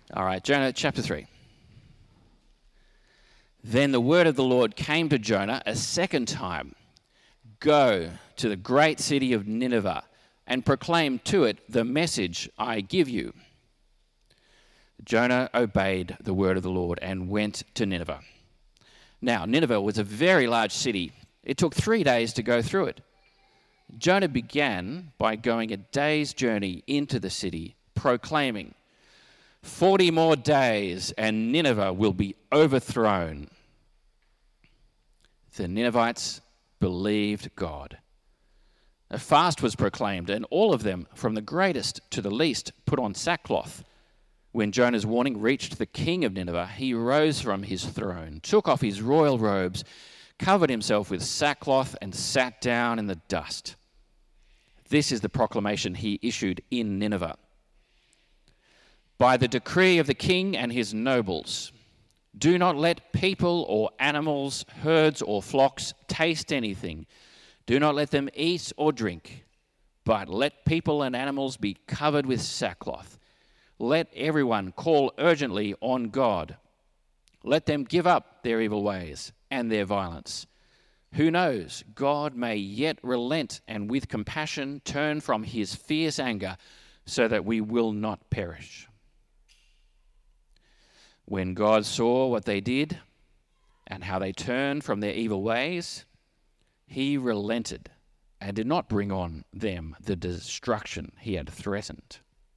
All right, Jonah chapter 3. Then the word of the Lord came to Jonah a second time. Go to the great city of Nineveh and proclaim to it the message I give you. Jonah obeyed the word of the Lord and went to Nineveh. Now, Nineveh was a very large city. It took 3 days to go through it. Jonah began by going a day's journey into the city, proclaiming, 40 more days and Nineveh will be overthrown. The Ninevites believed God. A fast was proclaimed, and all of them, from the greatest to the least, put on sackcloth. When Jonah's warning reached the king of Nineveh, he rose from his throne, took off his royal robes, covered himself with sackcloth, and sat down in the dust. This is the proclamation he issued in Nineveh. By the decree of the king and his nobles, do not let people or animals, herds or flocks taste anything. Do not let them eat or drink, but let people and animals be covered with sackcloth. Let everyone call urgently on God. Let them give up their evil ways and their violence. Who knows, God may yet relent and with compassion turn from his fierce anger so that we will not perish. When God saw what they did and how they turned from their evil ways, he relented and did not bring on them the destruction he had threatened.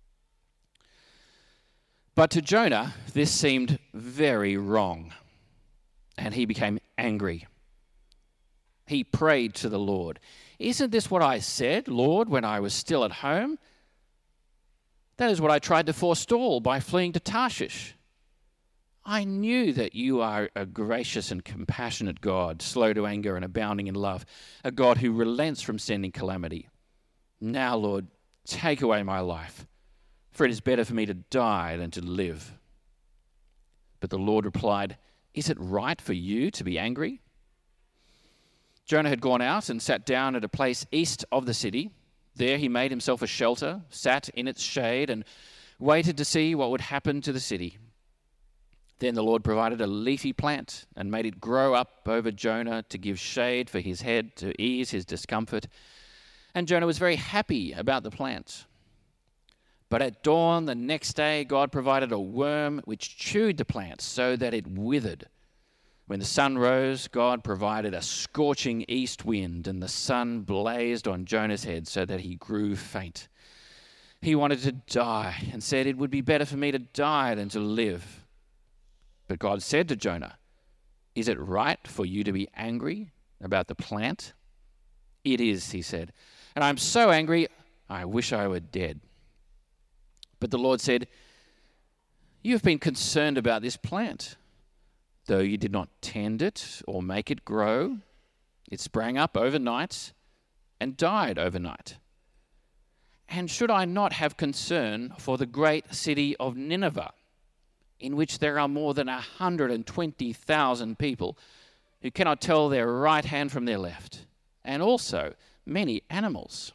But to Jonah, this seemed very wrong, and he became angry. He prayed to the Lord, "Isn't this what I said, Lord, when I was still at home? That is what I tried to forestall by fleeing to Tarshish. I knew that you are a gracious and compassionate God, slow to anger and abounding in love, a God who relents from sending calamity. Now, Lord, take away my life, for it is better for me to die than to live." But the Lord replied, "Is it right for you to be angry?" Jonah had gone out and sat down at a place east of the city. There he made himself a shelter, sat in its shade, and waited to see what would happen to the city. Then the Lord provided a leafy plant and made it grow up over Jonah to give shade for his head, to ease his discomfort. And Jonah was very happy about the plant. But at dawn the next day, God provided a worm which chewed the plant so that it withered. When the sun rose, God provided a scorching east wind, and the sun blazed on Jonah's head so that he grew faint. He wanted to die and said, "It would be better for me to die than to live." But God said to Jonah, "Is it right for you to be angry about the plant?" "It is," he said, "and I'm so angry, I wish I were dead." But the Lord said, "You have been concerned about this plant. Though you did not tend it or make it grow, it sprang up overnight and died overnight. And should I not have concern for the great city of Nineveh, in which there are more than 120,000 people who cannot tell their right hand from their left, and also many animals?"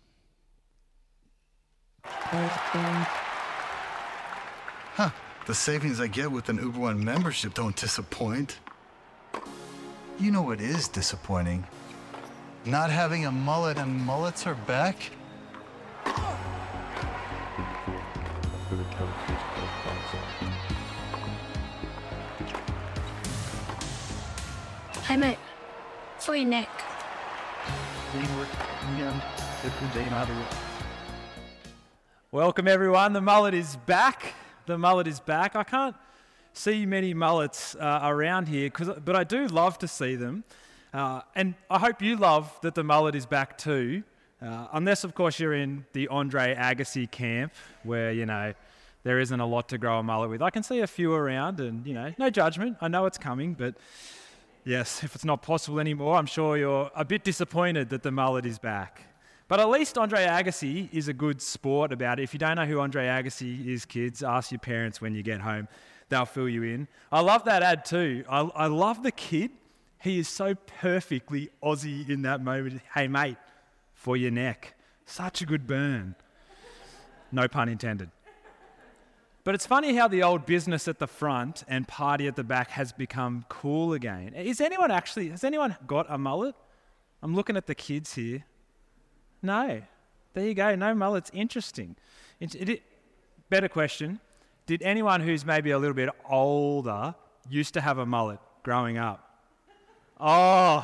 The savings I get with an Uber One membership don't disappoint. You know what is disappointing? Not having a mullet, and mullets are back. Hey mate, for your neck. Welcome everyone, the mullet is back. The mullet is back. I can't see many mullets around here, but I do love to see them. And I hope you love that the mullet is back too. Unless, of course, you're in the Andre Agassi camp where, there isn't a lot to grow a mullet with. I can see a few around and, no judgment. I know it's coming, but yes, if it's not possible anymore, I'm sure you're a bit disappointed that the mullet is back. But at least Andre Agassi is a good sport about it. If you don't know who Andre Agassi is, kids, ask your parents when you get home. They'll fill you in. I love that ad too. I love the kid. He is so perfectly Aussie in that moment. Hey, mate, for your neck. Such a good burn. No pun intended. But it's funny how the old business at the front and party at the back has become cool again. Has anyone got a mullet? I'm looking at the kids here. No. There you go. No mullets. Interesting. Better question. Did anyone who's maybe a little bit older used to have a mullet growing up? Oh,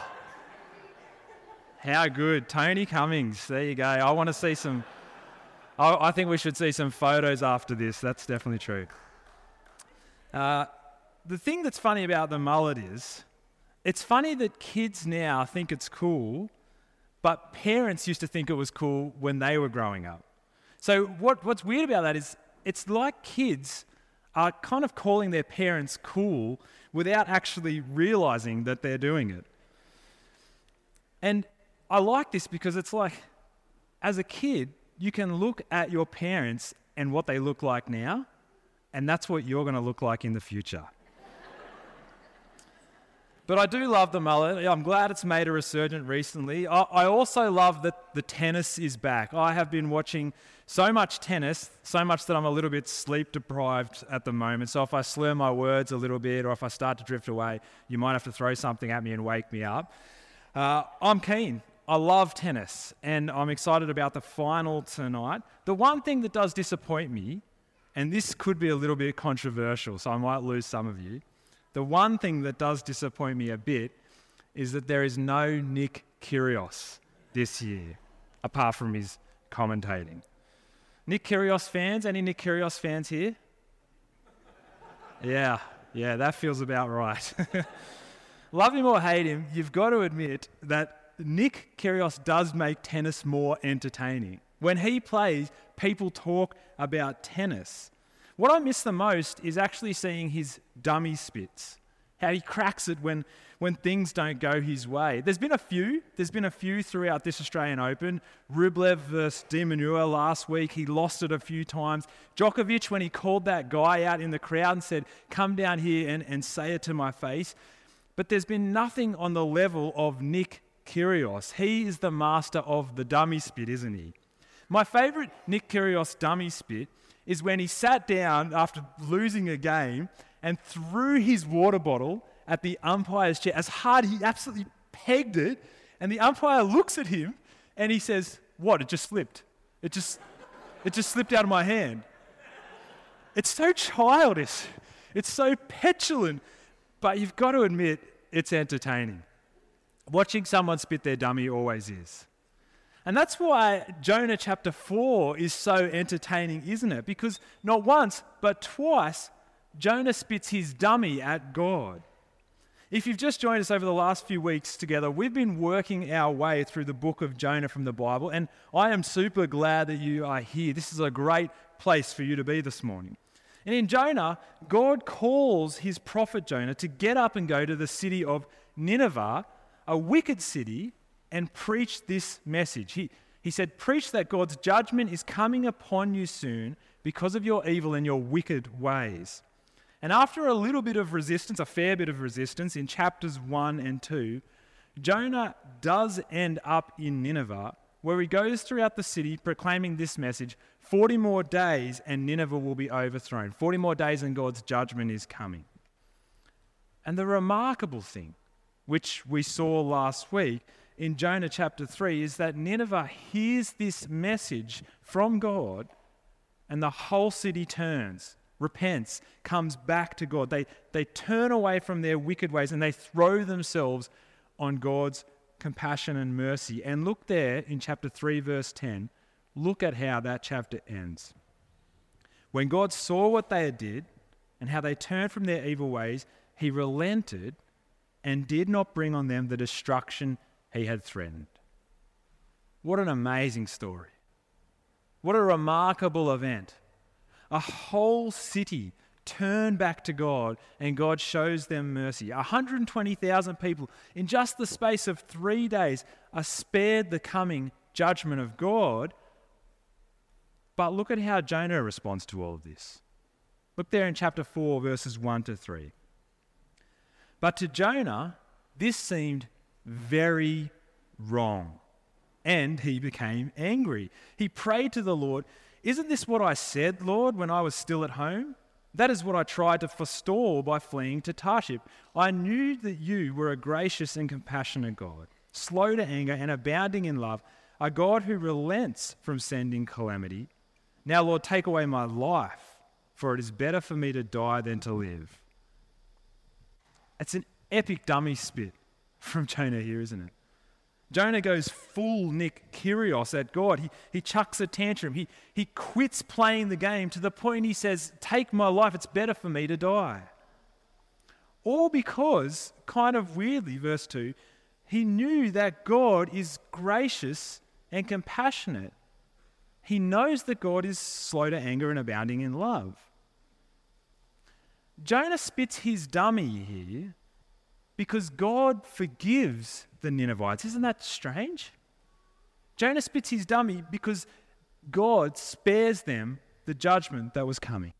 how good. Tony Cummings. There you go. I want to see some... I think we should see some photos after this. That's definitely true. The thing that's funny about the mullet is, it's funny that kids now think it's cool, but parents used to think it was cool when they were growing up. So what's weird about that is, it's like kids are kind of calling their parents cool without actually realizing that they're doing it. And I like this because it's like, as a kid, you can look at your parents and what they look like now, and that's what you're going to look like in the future. But I do love the mullet. I'm glad it's made a resurgence recently. I also love that the tennis is back. I have been watching so much tennis, so much that I'm a little bit sleep deprived at the moment. So if I slur my words a little bit, or if I start to drift away, you might have to throw something at me and wake me up. I'm keen. I love tennis, and I'm excited about the final tonight. The one thing that does disappoint me, and this could be a little bit controversial, so I might lose some of you. The one thing that does disappoint me a bit is that there is no Nick Kyrgios this year, apart from his commentating. Nick Kyrgios fans? Any Nick Kyrgios fans here? Yeah, that feels about right. Love him or hate him, you've got to admit that Nick Kyrgios does make tennis more entertaining. When he plays, people talk about tennis. What I miss the most is actually seeing his dummy spits, how he cracks it when things don't go his way. There's been a few throughout this Australian Open. Rublev versus De Minaur last week, he lost it a few times. Djokovic, when he called that guy out in the crowd and said, "Come down here and say it to my face." But there's been nothing on the level of Nick Kyrgios. He is the master of the dummy spit, isn't he? My favourite Nick Kyrgios dummy spit is when he sat down after losing a game and threw his water bottle at the umpire's chair as hard. He absolutely pegged it, and the umpire looks at him and he says, "What? It just slipped. It just slipped out of my hand." It's so childish. It's so petulant, but you've got to admit it's entertaining. Watching someone spit their dummy always is. And that's why Jonah chapter 4 is so entertaining, isn't it? Because not once, but twice, Jonah spits his dummy at God. If you've just joined us over the last few weeks together, we've been working our way through the book of Jonah from the Bible, and I am super glad that you are here. This is a great place for you to be this morning. And in Jonah, God calls his prophet Jonah to get up and go to the city of Nineveh, a wicked city, and preach this message. He said, "Preach that God's judgment is coming upon you soon because of your evil and your wicked ways." And after a little bit of resistance, a fair bit of resistance, in chapters 1 and 2, Jonah does end up in Nineveh, where he goes throughout the city proclaiming this message: 40 more days and Nineveh will be overthrown. 40 more days and God's judgment is coming. And the remarkable thing, which we saw last week in Jonah chapter 3, is that Nineveh hears this message from God, and the whole city turns, repents, comes back to God. They turn away from their wicked ways and they throw themselves on God's compassion and mercy. And look there in chapter 3, verse 10, look at how that chapter ends. When God saw what they did and how they turned from their evil ways, he relented and did not bring on them the destruction he had threatened. What an amazing story. What a remarkable event. A whole city turned back to God, and God shows them mercy. 120,000 people in just the space of 3 days are spared the coming judgment of God. But look at how Jonah responds to all of this. Look there in chapter 4, verses 1 to 3. But to Jonah, this seemed very wrong, and he became angry. He prayed to the Lord, Isn't this what I said, Lord, when I was still at home? That is what I tried to forestall by fleeing to Tarshish. I knew that you were a gracious and compassionate God, slow to anger and abounding in love, a God who relents from sending calamity. Now, Lord, take away my life, for it is better for me to die than to live. It's an epic dummy spit from Jonah here, isn't it? Jonah goes full Nick Kyrgios at God. He chucks a tantrum. He quits playing the game to the point he says, take my life, it's better for me to die. All because, kind of weirdly, verse 2, he knew that God is gracious and compassionate. He knows that God is slow to anger and abounding in love. Jonah spits his dummy here because God forgives the Ninevites. Isn't that strange? Jonah spits his dummy because God spares them the judgment that was coming.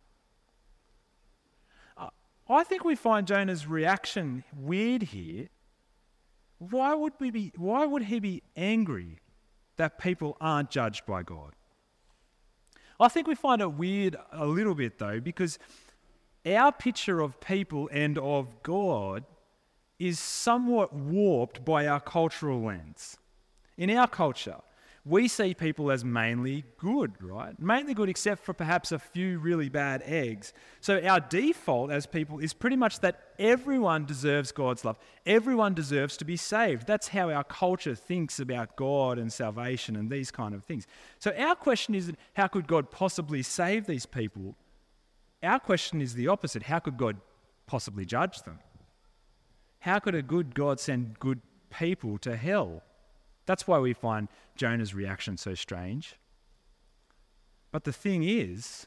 I think we find Jonah's reaction weird here. Why would he be angry that people aren't judged by God? I think we find it weird a little bit though, because our picture of people and of God is somewhat warped by our cultural lens. In our culture, we see people as mainly good, right? Mainly good except for perhaps a few really bad eggs. So our default as people is pretty much that everyone deserves God's love. Everyone deserves to be saved. That's how our culture thinks about God and salvation and these kind of things. So our question isn't, how could God possibly save these people? Our question is the opposite. How could God possibly judge them? How could a good God send good people to hell? That's why we find Jonah's reaction so strange. But the thing is,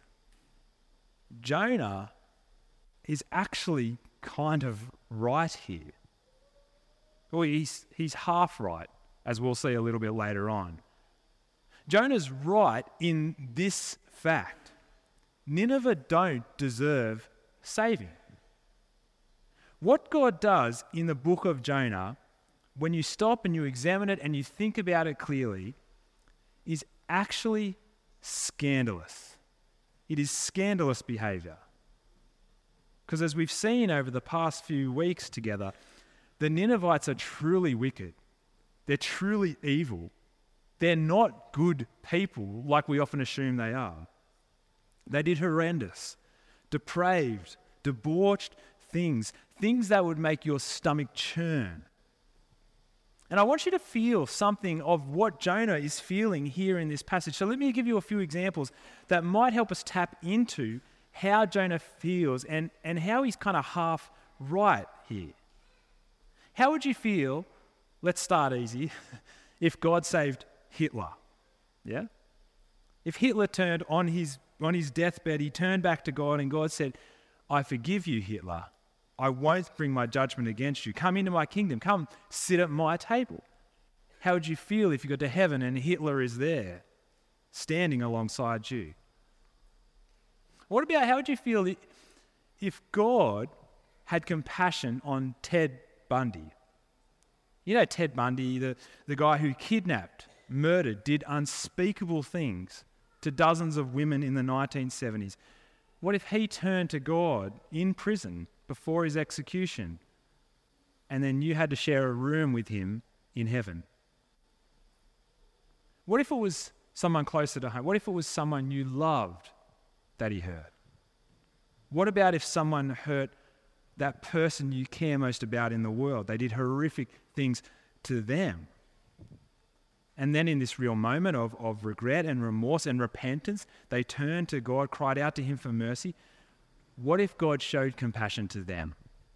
Jonah is actually kind of right here. Well, he's half right, as we'll see a little bit later on. Jonah's right in this fact. Nineveh don't deserve saving. What God does in the book of Jonah, when you stop and you examine it and you think about it clearly, is actually scandalous. It is scandalous behavior. Because as we've seen over the past few weeks together, the Ninevites are truly wicked. They're truly evil. They're not good people like we often assume they are. They did horrendous, depraved, debauched things that would make your stomach churn. And I want you to feel something of what Jonah is feeling here in this passage. So let me give you a few examples that might help us tap into how Jonah feels and how he's kind of half right here. How would you feel, let's start easy, if God saved Hitler? Yeah? If Hitler turned on his deathbed, he turned back to God and God said, I forgive you, Hitler. I won't bring my judgment against you. Come into my kingdom. Come sit at my table. How would you feel if you got to heaven and Hitler is there, standing alongside you? What about how would you feel if God had compassion on Ted Bundy? You know Ted Bundy, the guy who kidnapped, murdered, did unspeakable things to dozens of women in the 1970s. What if he turned to God in prison before his execution, and then you had to share a room with him in heaven? What if it was someone closer to home? What if it was someone you loved that he hurt? What about if someone hurt that person you care most about in the world? They did horrific things to them. And then in this real moment of regret and remorse and repentance, they turned to God, cried out to him for mercy. What if God showed compassion to them?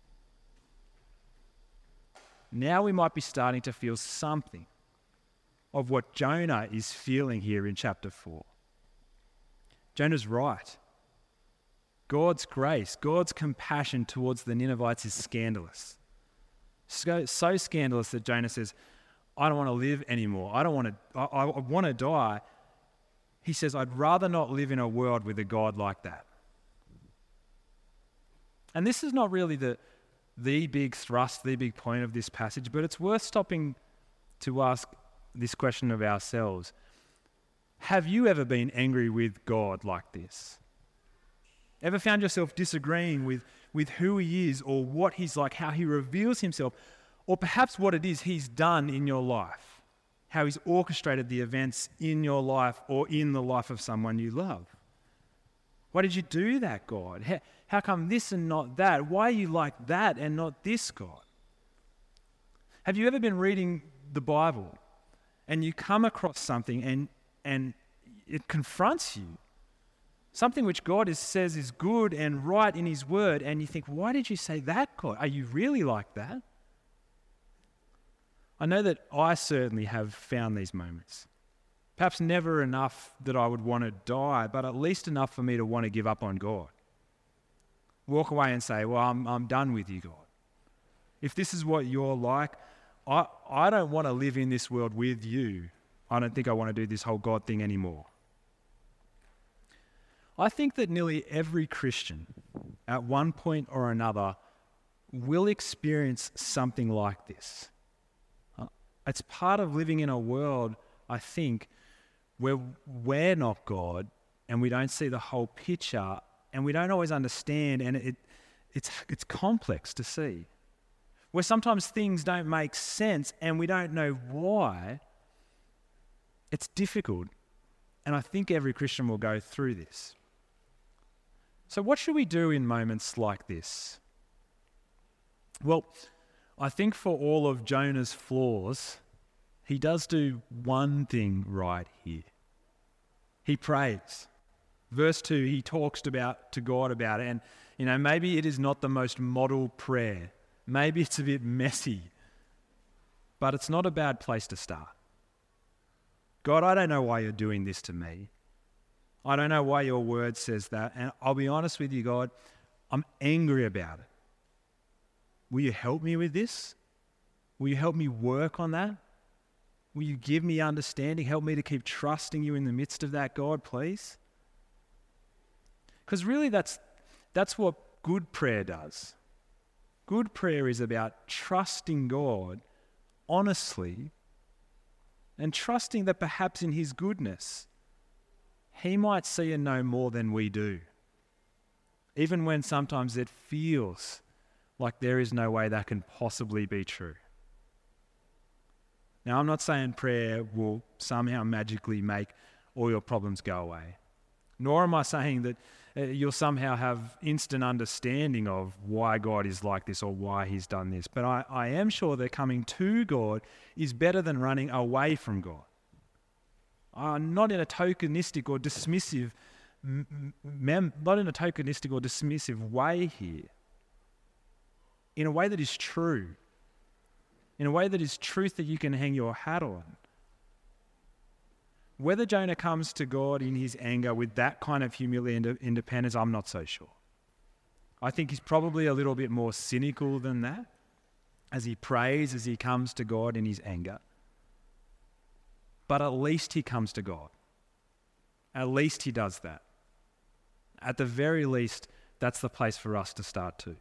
Now we might be starting to feel something of what Jonah is feeling here in chapter 4. Jonah's right. God's grace, God's compassion towards the Ninevites is scandalous. So scandalous that Jonah says, I don't want to live anymore. I want to die. He says, I'd rather not live in a world with a God like that. And this is not really the big thrust, the big point of this passage, but it's worth stopping to ask this question of ourselves. Have you ever been angry with God like this? Ever found yourself disagreeing with who he is or what he's like, how he reveals himself, or perhaps what it is he's done in your life, how he's orchestrated the events in your life or in the life of someone you love? Why did you do that, God? How come this and not that? Why are you like that and not this, God? Have you ever been reading the Bible and you come across something and it confronts you? Something which God says is good and right in his word, and you think, why did you say that, God? Are you really like that? I know that I certainly have found these moments. Perhaps never enough that I would want to die, but at least enough for me to want to give up on God. Walk away and say, well, I'm done with you, God. If this is what you're like, I don't want to live in this world with you. I don't think I want to do this whole God thing anymore. I think that nearly every Christian, at one point or another, will experience something like this. It's part of living in a world, I think, where we're not God and we don't see the whole picture and we don't always understand, and it's complex to see. Where sometimes things don't make sense and we don't know why. It's difficult, and I think every Christian will go through this. So what should we do in moments like this? Well, I think for all of Jonah's flaws, he does do one thing right here. He prays. Verse 2, he talks to God about it, and maybe it is not the most model prayer. Maybe it's a bit messy, but it's not a bad place to start. God, I don't know why you're doing this to me. I don't know why your word says that. And I'll be honest with you, God, I'm angry about it. Will you help me with this? Will you help me work on that? Will you give me understanding? Help me to keep trusting you in the midst of that, God, please? Because really that's what good prayer does. Good prayer is about trusting God honestly and trusting that perhaps in his goodness, he might see and know more than we do, even when sometimes it feels like there is no way that can possibly be true. Now, I'm not saying prayer will somehow magically make all your problems go away, nor am I saying that you'll somehow have instant understanding of why God is like this or why he's done this. But I am sure that coming to God is better than running away from God. Not in a tokenistic or dismissive way here. In a way that is true. In a way that is truth that you can hang your hat on. Whether Jonah comes to God in his anger with that kind of humility and independence, I'm not so sure. I think he's probably a little bit more cynical than that as he prays, as he comes to God in his anger. But at least he comes to God. At least he does that. At the very least, that's the place for us to start too.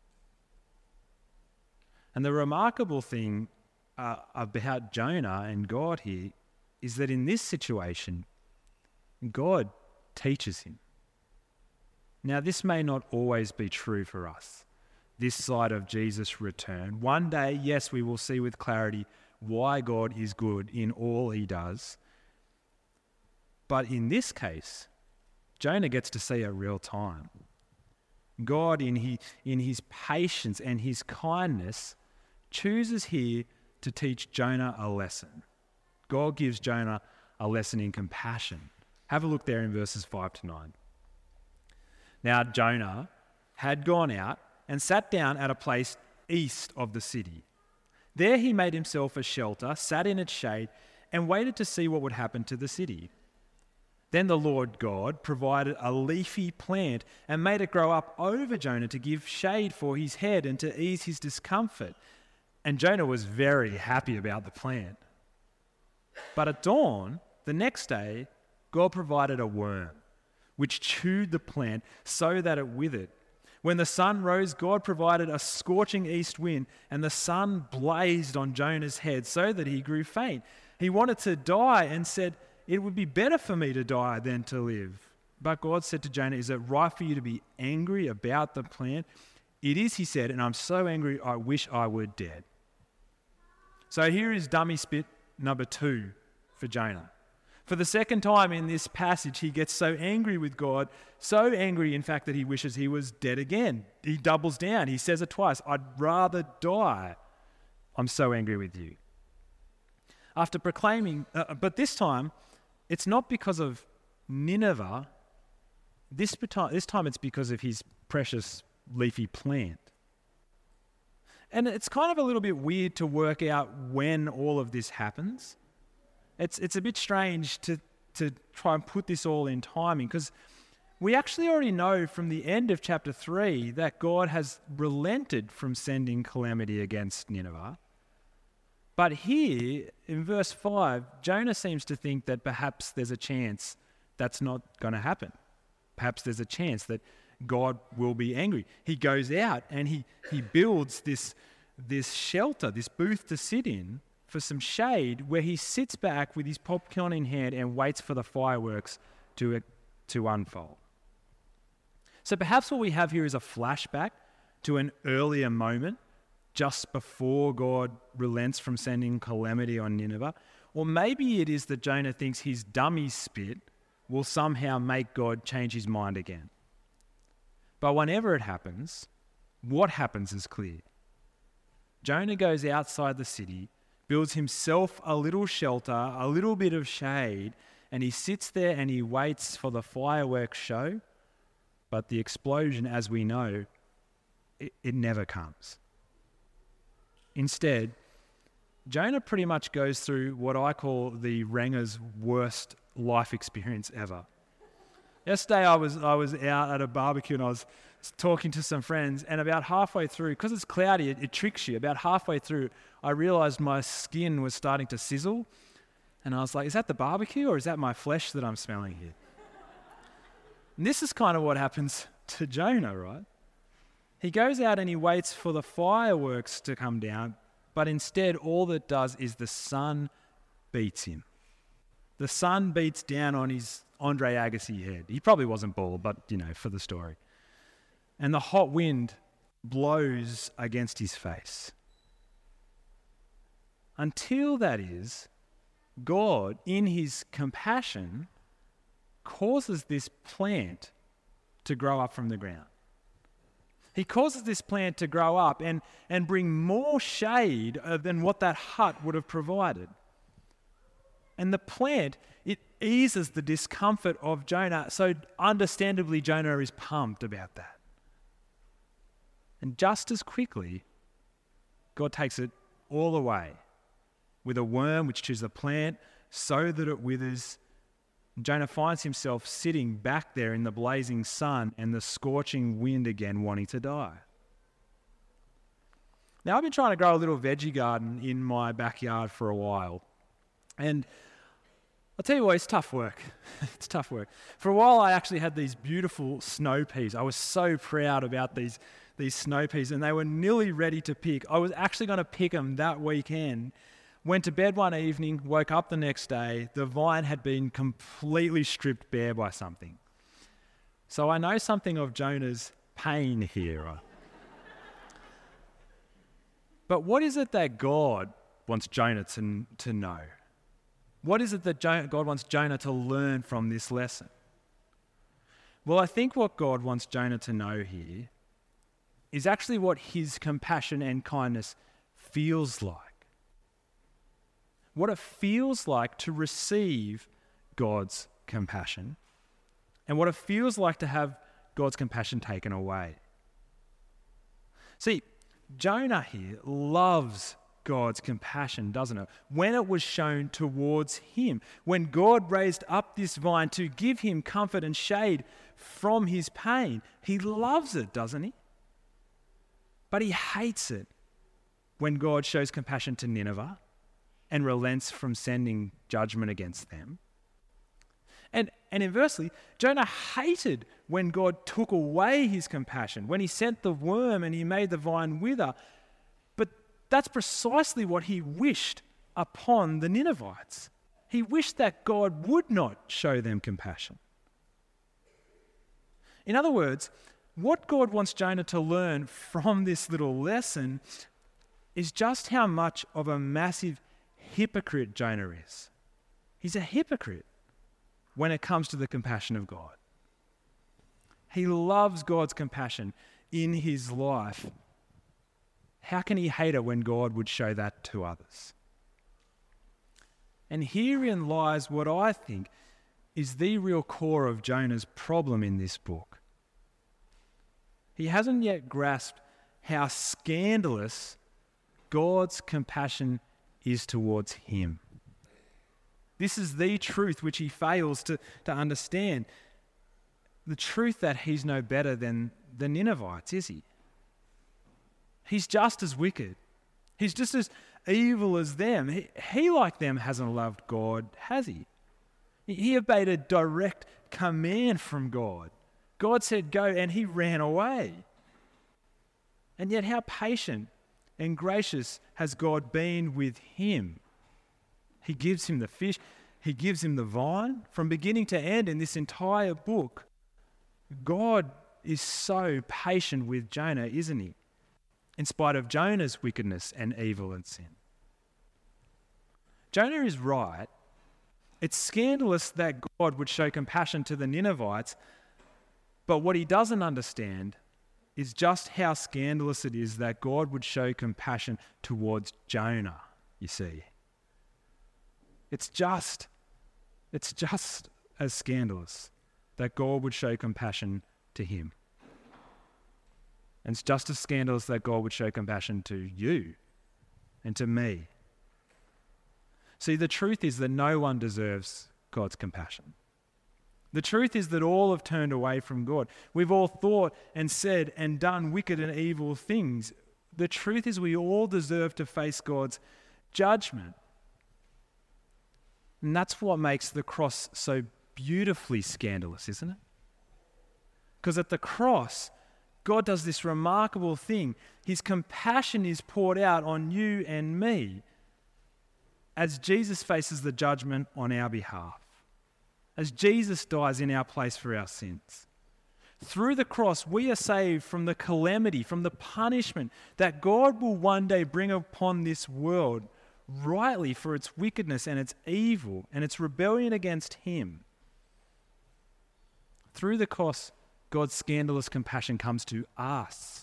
And the remarkable thing about Jonah and God here is that in this situation, God teaches him. Now, this may not always be true for us, this side of Jesus' return. One day, yes, we will see with clarity why God is good in all he does. But in this case, Jonah gets to see it real time. God, in his patience and his kindness, chooses here to teach Jonah a lesson. God gives Jonah a lesson in compassion. Have a look there in verses 5 to 9. Now Jonah had gone out and sat down at a place east of the city. There he made himself a shelter, sat in its shade, and waited to see what would happen to the city. Then the Lord God provided a leafy plant and made it grow up over Jonah to give shade for his head and to ease his discomfort. And Jonah was very happy about the plant. But at dawn, the next day, God provided a worm, which chewed the plant so that it withered. When the sun rose, God provided a scorching east wind, and the sun blazed on Jonah's head so that he grew faint. He wanted to die and said, it would be better for me to die than to live. But God said to Jonah, is it right for you to be angry about the plan? It is, he said, and I'm so angry I wish I were dead. So here is dummy spit number 2 for Jonah. For the second time in this passage, he gets so angry with God, so angry, in fact, that he wishes he was dead again. He doubles down. He says it twice, I'd rather die. I'm so angry with you. After proclaiming, but this time, it's not because of Nineveh. This time it's because of his precious leafy plant. And it's kind of a little bit weird to work out when all of this happens. It's a bit strange to try and put this all in timing, because we actually already know from the end of chapter 3 that God has relented from sending calamity against Nineveh. But here, in verse 5, Jonah seems to think that perhaps there's a chance that's not going to happen. Perhaps there's a chance that God will be angry. He goes out and he builds this shelter, this booth to sit in for some shade, where he sits back with his popcorn in hand and waits for the fireworks to unfold. So perhaps what we have here is a flashback to an earlier moment just before God relents from sending calamity on Nineveh. Or maybe it is that Jonah thinks his dummy spit will somehow make God change his mind again. But whenever it happens, what happens is clear. Jonah goes outside the city, builds himself a little shelter, a little bit of shade, and he sits there and he waits for the fireworks show. But the explosion, as we know, it never comes. Instead, Jonah pretty much goes through what I call the Ranger's worst life experience ever. Yesterday I was out at a barbecue and I was talking to some friends, and about halfway through, because it's cloudy, it tricks you. About halfway through, I realised my skin was starting to sizzle, and I was like, is that the barbecue or is that my flesh that I'm smelling here? And this is kind of what happens to Jonah, right? He goes out and he waits for the fireworks to come down, but instead all that does is the sun beats him. The sun beats down on his Andre Agassi head. He probably wasn't bald, but, for the story. And the hot wind blows against his face. Until, that is, God, in his compassion, causes this plant to grow up from the ground. He causes this plant to grow up and bring more shade than what that hut would have provided. And the plant, it eases the discomfort of Jonah. So understandably, Jonah is pumped about that. And just as quickly, God takes it all away with a worm which chews the plant so that it withers. Jonah finds himself sitting back there in the blazing sun and the scorching wind again, wanting to die. Now, I've been trying to grow a little veggie garden in my backyard for a while. And I'll tell you what, it's tough work. It's tough work. For a while, I actually had these beautiful snow peas. I was so proud about these snow peas, and they were nearly ready to pick. I was actually going to pick them that weekend. Went to bed one evening, woke up the next day, the vine had been completely stripped bare by something. So I know something of Jonah's pain here. But what is it that God wants Jonah to know? What is it that God wants Jonah to learn from this lesson? Well, I think what God wants Jonah to know here is actually what his compassion and kindness feels like. What it feels like to receive God's compassion, and what it feels like to have God's compassion taken away. See, Jonah here loves God's compassion, doesn't it? When it was shown towards him, when God raised up this vine to give him comfort and shade from his pain, he loves it, doesn't he? But he hates it when God shows compassion to Nineveh and relents from sending judgment against them. And inversely, Jonah hated when God took away his compassion, when he sent the worm and he made the vine wither. But that's precisely what he wished upon the Ninevites. He wished that God would not show them compassion. In other words, what God wants Jonah to learn from this little lesson is just how much of a massive hypocrite Jonah is. He's a hypocrite when it comes to the compassion of God. He loves God's compassion in his life. How can he hate it when God would show that to others? And herein lies what I think is the real core of Jonah's problem in this book. He hasn't yet grasped how scandalous God's compassion is towards him. This is the truth which he fails to understand. The truth that he's no better than the Ninevites, is he? He's just as wicked. He's just as evil as them. He like them, hasn't loved God, has he? He obeyed a direct command from God. God said go, and he ran away. And yet how patient and gracious has God been with him? He gives him the fish. He gives him the vine. From beginning to end in this entire book, God is so patient with Jonah, isn't he? In spite of Jonah's wickedness and evil and sin. Jonah is right. It's scandalous that God would show compassion to the Ninevites, but what he doesn't understand is just how scandalous it is that God would show compassion towards Jonah, you see. It's just as scandalous that God would show compassion to him. And it's just as scandalous that God would show compassion to you and to me. See, the truth is that no one deserves God's compassion. The truth is that all have turned away from God. We've all thought and said and done wicked and evil things. The truth is we all deserve to face God's judgment. And that's what makes the cross so beautifully scandalous, isn't it? Because at the cross, God does this remarkable thing. His compassion is poured out on you and me as Jesus faces the judgment on our behalf, as Jesus dies in our place for our sins. Through the cross, we are saved from the calamity, from the punishment that God will one day bring upon this world rightly for its wickedness and its evil and its rebellion against him. Through the cross, God's scandalous compassion comes to us.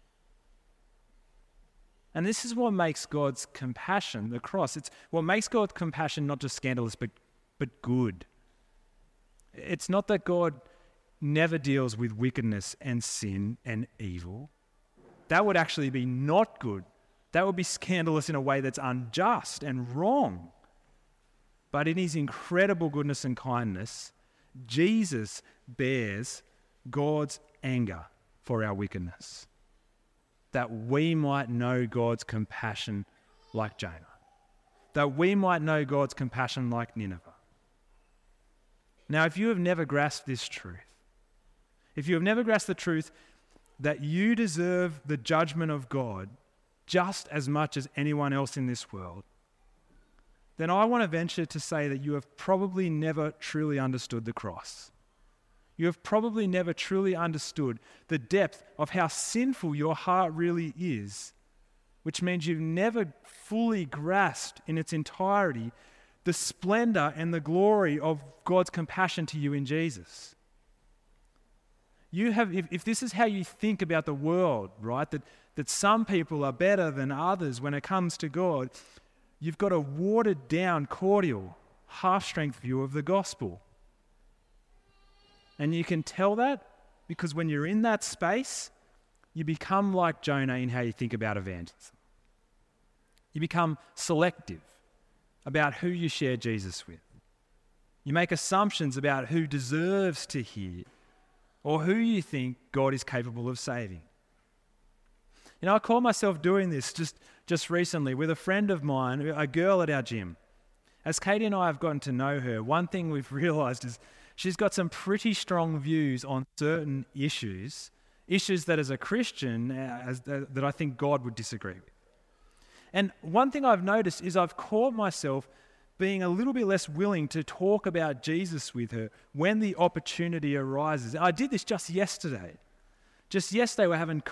And this is what makes God's compassion, the cross, it's what makes God's compassion not just scandalous but good. It's not that God never deals with wickedness and sin and evil. That would actually be not good. That would be scandalous in a way that's unjust and wrong. But in his incredible goodness and kindness, Jesus bears God's anger for our wickedness, that we might know God's compassion like Jonah, that we might know God's compassion like Nineveh. Now, if you have never grasped this truth, if you have never grasped the truth that you deserve the judgment of God just as much as anyone else in this world, then I want to venture to say that you have probably never truly understood the cross. You have probably never truly understood the depth of how sinful your heart really is, which means you've never fully grasped in its entirety the splendor and the glory of God's compassion to you in Jesus. You have, if this is how you think about the world, right, that some people are better than others when it comes to God, you've got a watered down, cordial, half-strength view of the gospel. And you can tell that because when you're in that space, you become like Jonah in how you think about evangelism. You become selective about who you share Jesus with. You make assumptions about who deserves to hear or who you think God is capable of saving. You know, I caught myself doing this just recently with a friend of mine, a girl at our gym. As Katie and I have gotten to know her, one thing we've realised is she's got some pretty strong views on certain issues that as a Christian, that I think God would disagree with. And one thing I've noticed is I've caught myself being a little bit less willing to talk about Jesus with her when the opportunity arises. I did this just yesterday. Friday,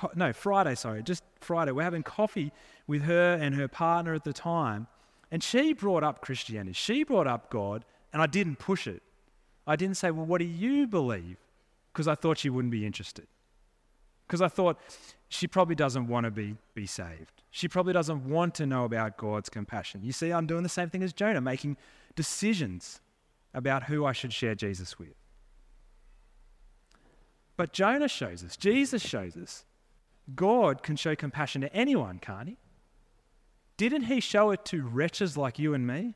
we're having coffee with her and her partner at the time, and she brought up Christianity. She brought up God, and I didn't push it. I didn't say, well, what do you believe? Because I thought she wouldn't be interested. Because I thought she probably doesn't want to be saved. She probably doesn't want to know about God's compassion. You see, I'm doing the same thing as Jonah, making decisions about who I should share Jesus with. But Jonah shows us, Jesus shows us, God can show compassion to anyone, can't he? Didn't he show it to wretches like you and me?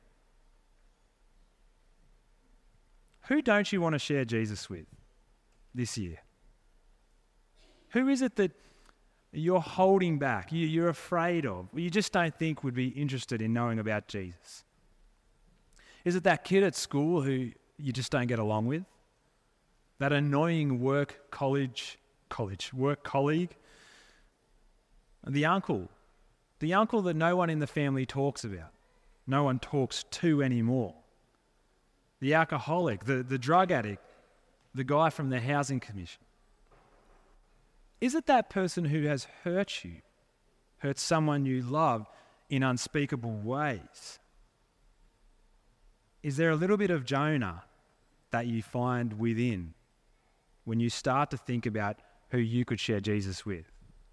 Who don't you want to share Jesus with this year? Who is it that you're holding back, you're afraid of, you just don't think would be interested in knowing about Jesus? Is it that kid at school who you just don't get along with? That annoying work colleague? The uncle that no one in the family talks about, no one talks to anymore. The alcoholic, the drug addict, the guy from the housing commission. Is it that person who has hurt you, hurt someone you love in unspeakable ways? Is there a little bit of Jonah that you find within when you start to think about who you could share Jesus with?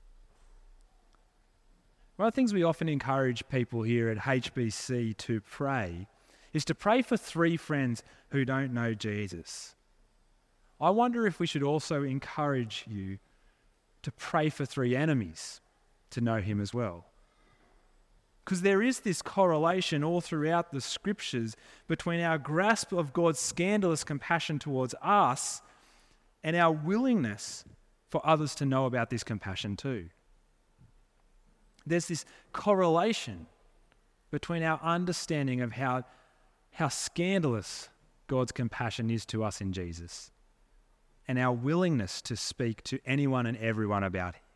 One of the things we often encourage people here at HBC to pray is to pray for 3 friends who don't know Jesus. I wonder if we should also encourage you to pray for 3 enemies to know him as well. Because there is this correlation all throughout the scriptures between our grasp of God's scandalous compassion towards us and our willingness for others to know about this compassion too. There's this correlation between our understanding of how scandalous God's compassion is to us in Jesus and our willingness to speak to anyone and everyone about him.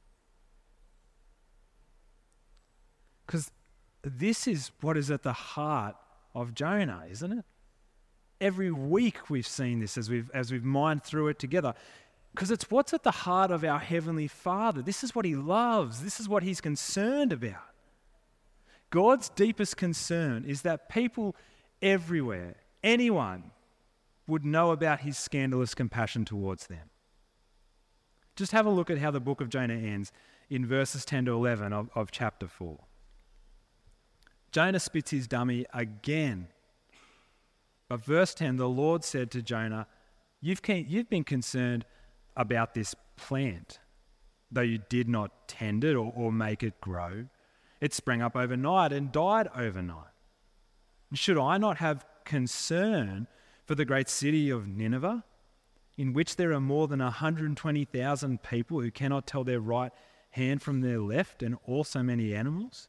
Because this is what is at the heart of Jonah, isn't it? Every week we've seen this as we've mined through it together. Because it's what's at the heart of our Heavenly Father. This is what he loves. This is what he's concerned about. God's deepest concern is that people everywhere, anyone, would know about his scandalous compassion towards them. Just have a look at how the book of Jonah ends in verses 10 to 11 of chapter 4. Jonah spits his dummy again. But verse 10, the Lord said to Jonah, You've been concerned about this plant, though you did not tend it or make it grow. It sprang up overnight and died overnight. Should I not have concern for the great city of Nineveh, in which there are more than 120,000 people who cannot tell their right hand from their left, and also many animals?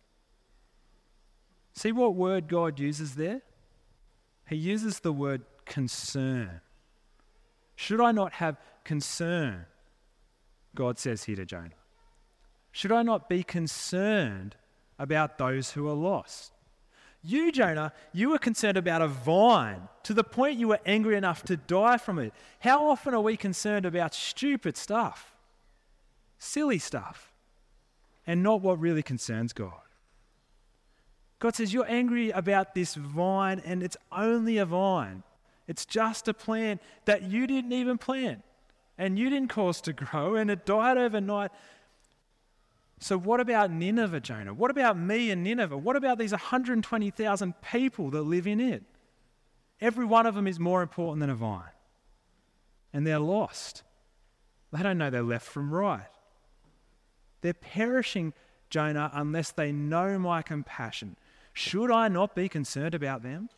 See what word God uses there? He uses the word concern. Should I not have concern? God says here to Jonah. Should I not be concerned about those who are lost? You, Jonah, you were concerned about a vine to the point you were angry enough to die from it. How often are we concerned about stupid stuff, silly stuff, and not what really concerns God? God says, you're angry about this vine, and it's only a vine. It's just a plant that you didn't even plant, and you didn't cause to grow, and it died overnight. So what about Nineveh, Jonah? What about me and Nineveh? What about these 120,000 people that live in it? Every one of them is more important than a vine. And they're lost. They don't know their left from right. They're perishing, Jonah, unless they know my compassion. Should I not be concerned about them?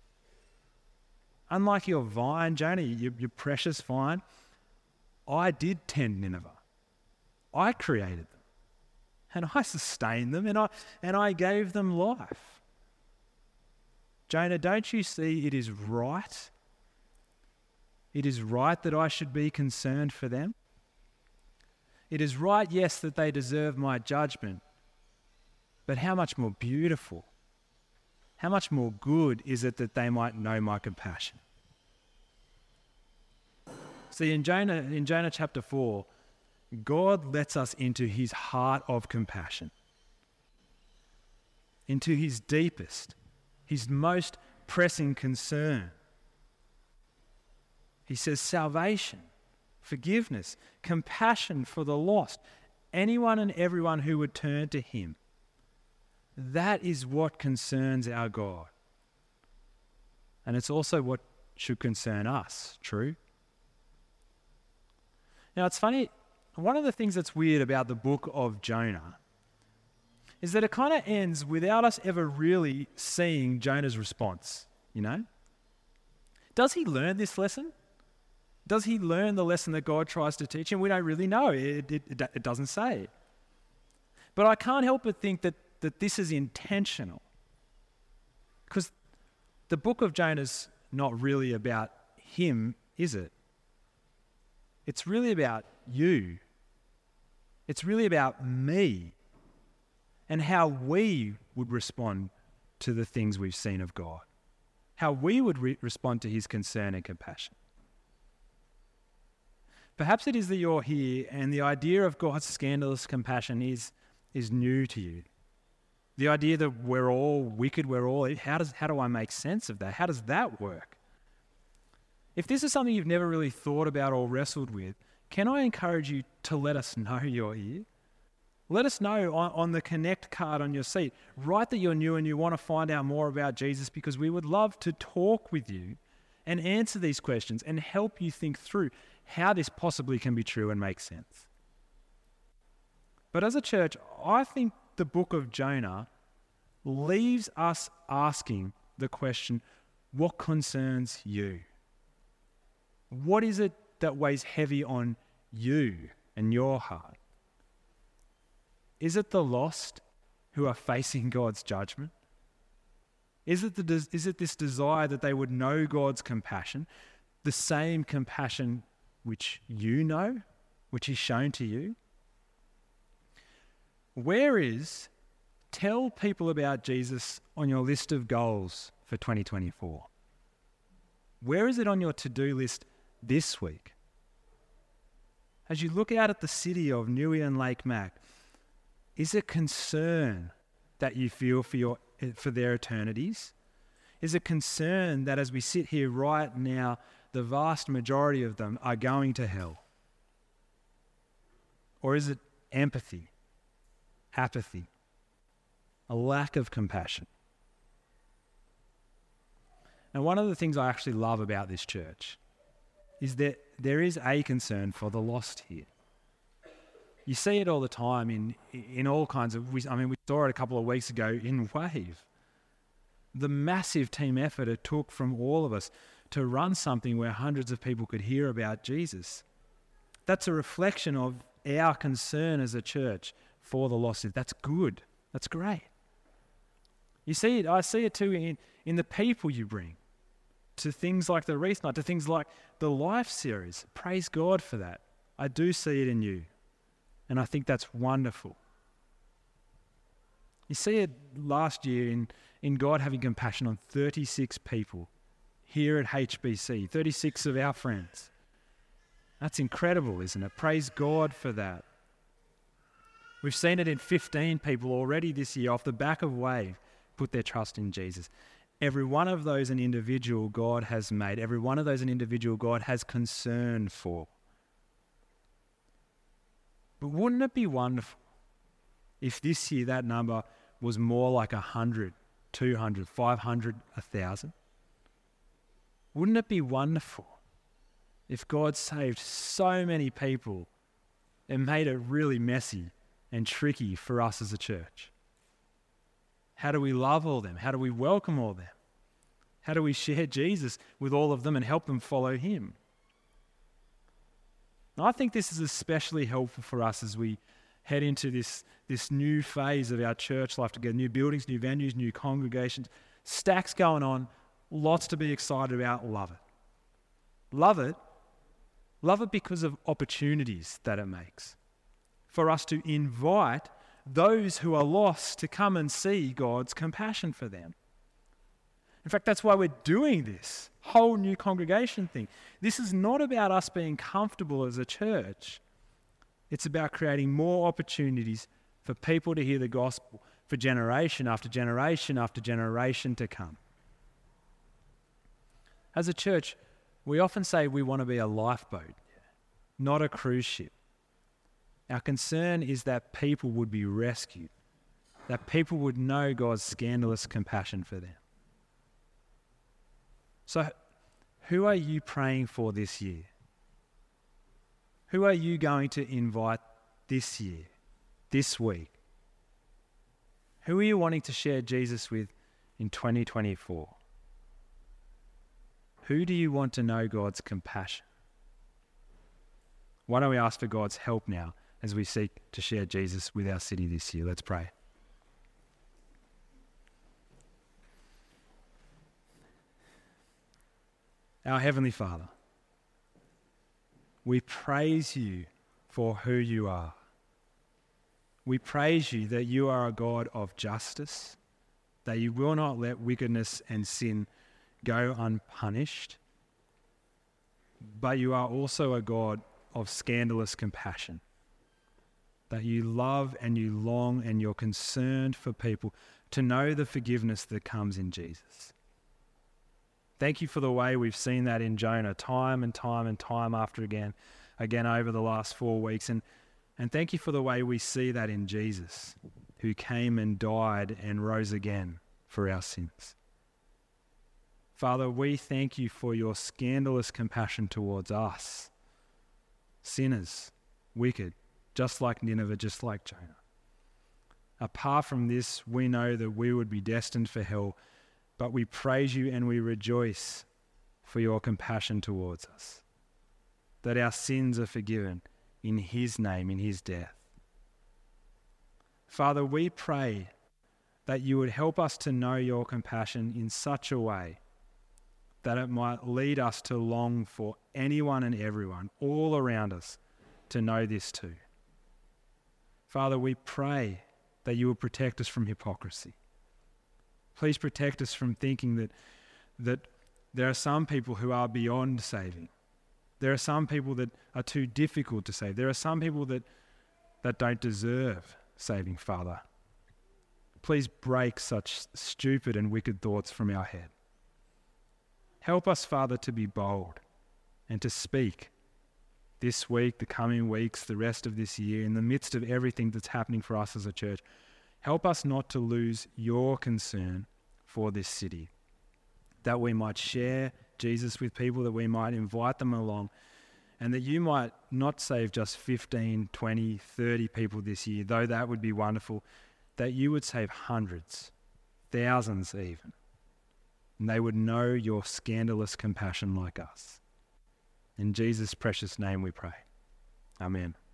Unlike your vine, Jonah, your precious vine, I did tend Nineveh. I created them. And I sustained them, and I gave them life. Jonah, don't you see it is right? It is right that I should be concerned for them. It is right, yes, that they deserve my judgment. But how much more beautiful how much more good is it that they might know my compassion? See, in Jonah chapter 4, God lets us into his heart of compassion, into his deepest, his most pressing concern. He says salvation, forgiveness, compassion for the lost, anyone and everyone who would turn to him. That is what concerns our God. And it's also what should concern us, true? Now, it's funny, one of the things that's weird about the book of Jonah is that it kind of ends without us ever really seeing Jonah's response, you know? Does he learn this lesson? Does he learn the lesson that God tries to teach him? We don't really know. It doesn't say. But I can't help but think that this is intentional. Because the book of Jonah's not really about him, is it? It's really about you. It's really about me and how we would respond to the things we've seen of God, how we would respond to his concern and compassion. Perhaps it is that you're here and the idea of God's scandalous compassion is new to you. The idea that we're all wicked, how do I make sense of that? How does that work? If this is something you've never really thought about or wrestled with, can I encourage you to let us know you're here? Let us know on the Connect card on your seat. Write that you're new and you want to find out more about Jesus, because we would love to talk with you and answer these questions and help you think through how this possibly can be true and make sense. But as a church, I think the book of Jonah leaves us asking the question, what concerns you? What is it that weighs heavy on you and your heart? Is it the lost who are facing God's judgment? Is it this desire that they would know God's compassion, the same compassion which you know, which is shown to you? Where is tell people about Jesus on your list of goals for 2024? Where is it on your to-do list this week? As you look out at the city of Newey and Lake Mac, is it concern that you feel for their eternities? Is it concern that as we sit here right now, the vast majority of them are going to hell? Or is it empathy, apathy, a lack of compassion? And one of the things I actually love about this church is that there is a concern for the lost here. You see it all the time in all kinds of... we saw it a couple of weeks ago in Wave. The massive team effort it took from all of us to run something where hundreds of people could hear about Jesus. That's a reflection of our concern as a church for the lost. That's good. That's great. You see it, I see it too in the people you bring to things like the Wreath Night, to things like the Life series. Praise God for that. I do see it in you. And I think that's wonderful. You see it last year in God having compassion on 36 people here at HBC, 36 of our friends. That's incredible, isn't it? Praise God for that. We've seen it in 15 people already this year off the back of Wave put their trust in Jesus. Every one of those an individual God has made. Every one of those an individual God has concern for. But wouldn't it be wonderful if this year that number was more like 100, 200, 500, 1,000? Wouldn't it be wonderful if God saved so many people and made it really messy and tricky for us as a church? How do we love all them? How do we welcome all them? How do we share Jesus with all of them and help them follow him? And I think this is especially helpful for us as we head into this new phase of our church life together. New buildings, new venues, new congregations, stacks going on, lots to be excited about. Love it. Love it. Love it because of opportunities that it makes for us to invite those who are lost to come and see God's compassion for them. In fact, that's why we're doing this whole new congregation thing. This is not about us being comfortable as a church. It's about creating more opportunities for people to hear the gospel for generation after generation after generation to come. As a church, we often say we want to be a lifeboat, not a cruise ship. Our concern is that people would be rescued, that people would know God's scandalous compassion for them. So, who are you praying for this year? Who are you going to invite this year, this week? Who are you wanting to share Jesus with in 2024? Who do you want to know God's compassion? Why don't we ask for God's help now as we seek to share Jesus with our city this year? Let's pray. Our Heavenly Father, we praise you for who you are. We praise you that you are a God of justice, that you will not let wickedness and sin go unpunished, but you are also a God of scandalous compassion, that you love and you long and you're concerned for people to know the forgiveness that comes in Jesus. Thank you for the way we've seen that in Jonah time and time and time after again over the last 4 weeks. And thank you for the way we see that in Jesus, who came and died and rose again for our sins. Father, we thank you for your scandalous compassion towards us, sinners, wicked, just like Nineveh, just like Jonah. Apart from this, we know that we would be destined for hell, but we praise you and we rejoice for your compassion towards us, that our sins are forgiven in his name, in his death. Father, we pray that you would help us to know your compassion in such a way that it might lead us to long for anyone and everyone all around us to know this too. Father, we pray that you will protect us from hypocrisy. Please protect us from thinking that there are some people who are beyond saving. There are some people that are too difficult to save. There are some people that don't deserve saving, Father. Please break such stupid and wicked thoughts from our head. Help us, Father, to be bold and to speak this week, the coming weeks, the rest of this year, in the midst of everything that's happening for us as a church. Help us not to lose your concern for this city, that we might share Jesus with people, that we might invite them along, and that you might not save just 15, 20, 30 people this year, though that would be wonderful, that you would save hundreds, thousands even, and they would know your scandalous compassion like us. In Jesus' precious name we pray. Amen.